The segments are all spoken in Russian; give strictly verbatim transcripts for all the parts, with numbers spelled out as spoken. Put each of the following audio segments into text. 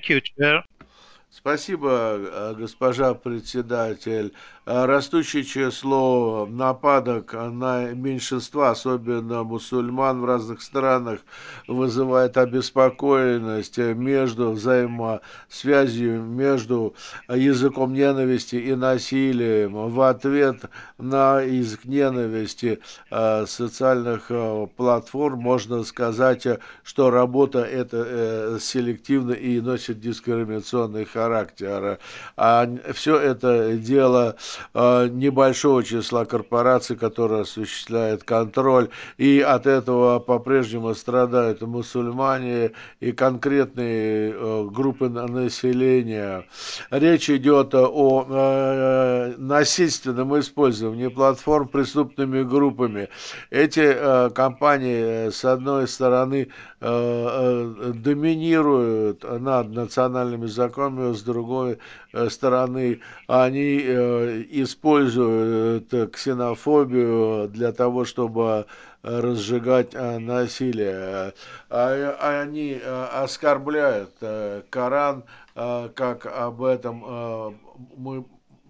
Thank you, Chair. Спасибо, э, госпожа председатель. Э, Растущее число нападок на меньшинства, особенно мусульман в разных странах, вызывает обеспокоенность э, между взаимосвязью между языком ненависти и насилием. В ответ на язык ненависти э, социальных э, платформ можно сказать, э, что работа эта э, селективна и носит дискриминационный характер. А все это дело э, небольшого числа корпораций, которые осуществляют контроль, и от этого по-прежнему страдают мусульмане и конкретные э, группы на- населения. Речь идет о э, насильственном использовании платформ преступными группами. Эти э, компании, э, с одной стороны, э, э, доминируют над национальными законами, с другой э, стороны, они э, используют э, ксенофобию для того, чтобы э, разжигать э, насилие. А- а Они э, оскорбляют э, Коран, э, как об этом э, мы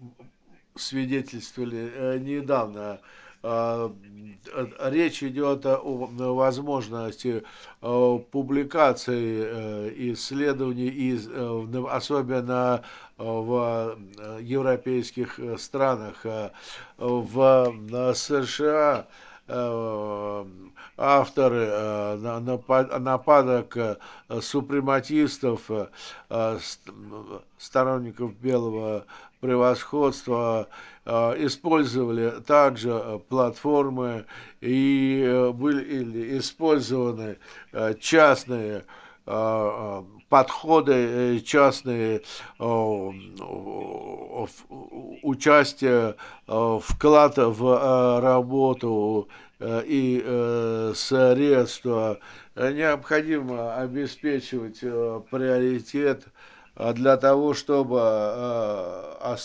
свидетельствовали э, недавно. Э, Речь идет о возможности э, публикации э, исследований, из, э, особенно э, в э, европейских э, странах. Э, В э, США э, авторы э, на- напа- нападок э, супрематистов, э, э, ст- сторонников белого превосходства, э, использовали также э, платформы и э, были использованы э, частные э, э, подходы, э, частные э, э, участие, э, вклад в э, работу э, и э, средства. Необходимо обеспечивать э, приоритет э, для того, чтобы э,